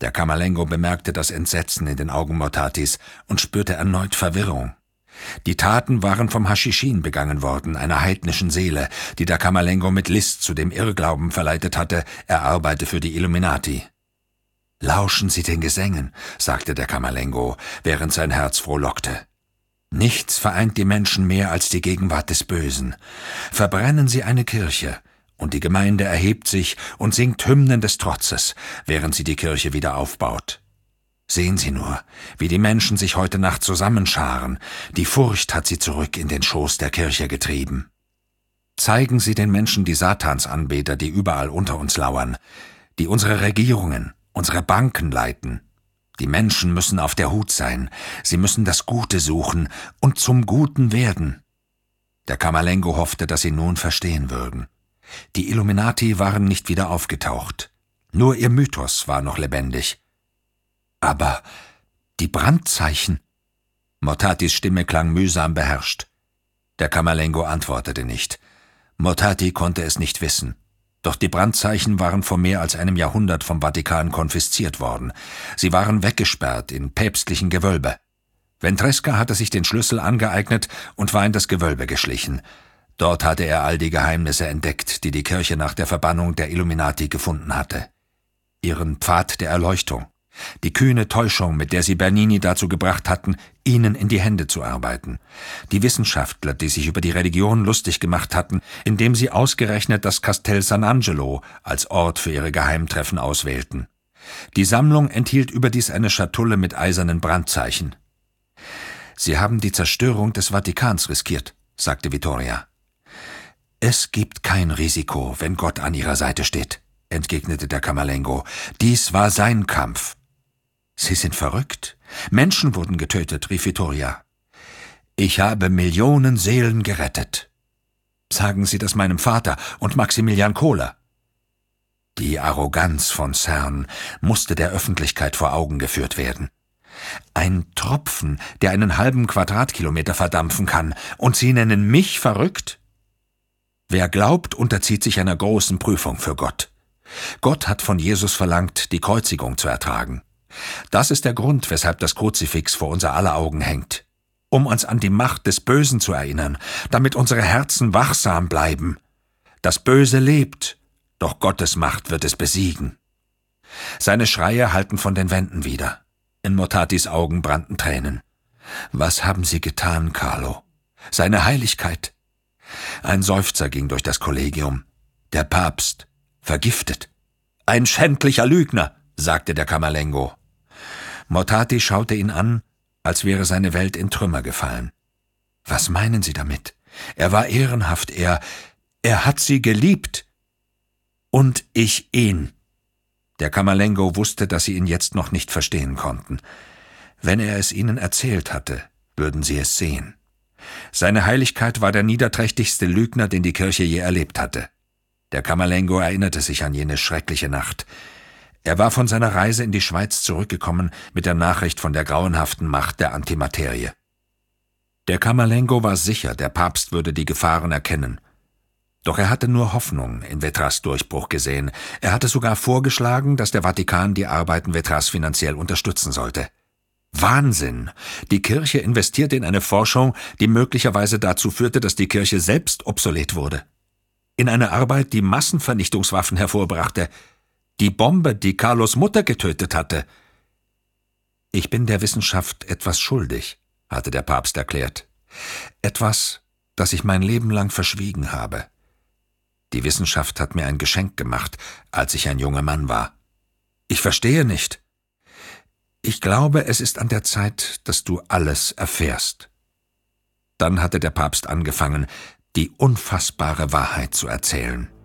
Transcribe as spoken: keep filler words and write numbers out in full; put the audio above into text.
Der Camerlengo bemerkte das Entsetzen in den Augen Mortatis und spürte erneut Verwirrung. Die Taten waren vom Haschischin begangen worden, einer heidnischen Seele, die der Camerlengo mit List zu dem Irrglauben verleitet hatte, er arbeite für die Illuminati. »Lauschen Sie den Gesängen«, sagte der Camerlengo, während sein Herz frohlockte. »Nichts vereint die Menschen mehr als die Gegenwart des Bösen. Verbrennen Sie eine Kirche, und die Gemeinde erhebt sich und singt Hymnen des Trotzes, während sie die Kirche wieder aufbaut. Sehen Sie nur, wie die Menschen sich heute Nacht zusammenscharen. Die Furcht hat sie zurück in den Schoß der Kirche getrieben. Zeigen Sie den Menschen die Satansanbeter, die überall unter uns lauern, die unsere Regierungen, unsere Banken leiten. Die Menschen müssen auf der Hut sein, sie müssen das Gute suchen und zum Guten werden.« Der Camerlengo hoffte, dass sie nun verstehen würden. Die Illuminati waren nicht wieder aufgetaucht. Nur ihr Mythos war noch lebendig. »Aber die Brandzeichen?« Mortatis Stimme klang mühsam beherrscht. Der Camerlengo antwortete nicht. Mortati konnte es nicht wissen. Doch die Brandzeichen waren vor mehr als einem Jahrhundert vom Vatikan konfisziert worden. Sie waren weggesperrt in päpstlichen Gewölbe. Ventresca hatte sich den Schlüssel angeeignet und war in das Gewölbe geschlichen. Dort hatte er all die Geheimnisse entdeckt, die die Kirche nach der Verbannung der Illuminati gefunden hatte. Ihren Pfad der Erleuchtung, die kühne Täuschung, mit der sie Bernini dazu gebracht hatten, ihnen in die Hände zu arbeiten, die Wissenschaftler, die sich über die Religion lustig gemacht hatten, indem sie ausgerechnet das Castel San Angelo als Ort für ihre Geheimtreffen auswählten. Die Sammlung enthielt überdies eine Schatulle mit eisernen Brandzeichen. »Sie haben die Zerstörung des Vatikans riskiert«, sagte Vittoria. »Es gibt kein Risiko, wenn Gott an ihrer Seite steht«, entgegnete der Camerlengo. »Dies war sein Kampf.« »Sie sind verrückt. Menschen wurden getötet«, rief Vittoria. »Ich habe Millionen Seelen gerettet.« »Sagen Sie das meinem Vater und Maximilian Kohler.« Die Arroganz von CERN musste der Öffentlichkeit vor Augen geführt werden. Ein Tropfen, der einen halben Quadratkilometer verdampfen kann, und Sie nennen mich verrückt? Wer glaubt, unterzieht sich einer großen Prüfung für Gott. Gott hat von Jesus verlangt, die Kreuzigung zu ertragen. Das ist der Grund, weshalb das Kruzifix vor unser aller Augen hängt. Um uns an die Macht des Bösen zu erinnern, damit unsere Herzen wachsam bleiben. Das Böse lebt, doch Gottes Macht wird es besiegen. Seine Schreie hallten von den Wänden wider. In Mortatis Augen brannten Tränen. »Was haben Sie getan, Carlo? Seine Heiligkeit!« Ein Seufzer ging durch das Kollegium. »Der Papst, vergiftet!« »Ein schändlicher Lügner«, sagte der Camerlengo. Mortati schaute ihn an, als wäre seine Welt in Trümmer gefallen. »Was meinen Sie damit? Er war ehrenhaft, er... er hat Sie geliebt!« »Und ich ihn!« Der Camerlengo wusste, dass sie ihn jetzt noch nicht verstehen konnten. Wenn er es ihnen erzählt hatte, würden sie es sehen. Seine Heiligkeit war der niederträchtigste Lügner, den die Kirche je erlebt hatte. Der Camerlengo erinnerte sich an jene schreckliche Nacht. Er war von seiner Reise in die Schweiz zurückgekommen mit der Nachricht von der grauenhaften Macht der Antimaterie. Der Camerlengo war sicher, der Papst würde die Gefahren erkennen. Doch er hatte nur Hoffnung in Vetras Durchbruch gesehen. Er hatte sogar vorgeschlagen, dass der Vatikan die Arbeiten Vetras finanziell unterstützen sollte. Wahnsinn! Die Kirche investierte in eine Forschung, die möglicherweise dazu führte, dass die Kirche selbst obsolet wurde. In eine Arbeit, die Massenvernichtungswaffen hervorbrachte. Die Bombe, die Carlos Mutter getötet hatte. »Ich bin der Wissenschaft etwas schuldig«, hatte der Papst erklärt. »Etwas, das ich mein Leben lang verschwiegen habe. Die Wissenschaft hat mir ein Geschenk gemacht, als ich ein junger Mann war. Ich verstehe nicht. Ich glaube, es ist an der Zeit, dass du alles erfährst.« Dann hatte der Papst angefangen, die unfassbare Wahrheit zu erzählen.